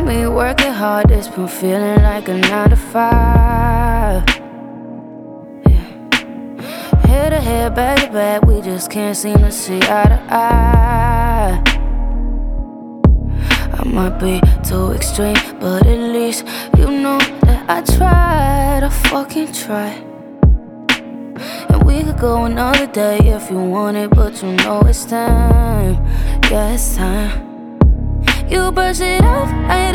me working hard, it's been feeling like a 9 to 5. Head to head, back to back, we just can't seem to see eye to eye. I might be too extreme, but at least you know that I tried, I fucking tried. And we could go another day if you want it, but you know it's time, yeah, it's time. You brush it off, I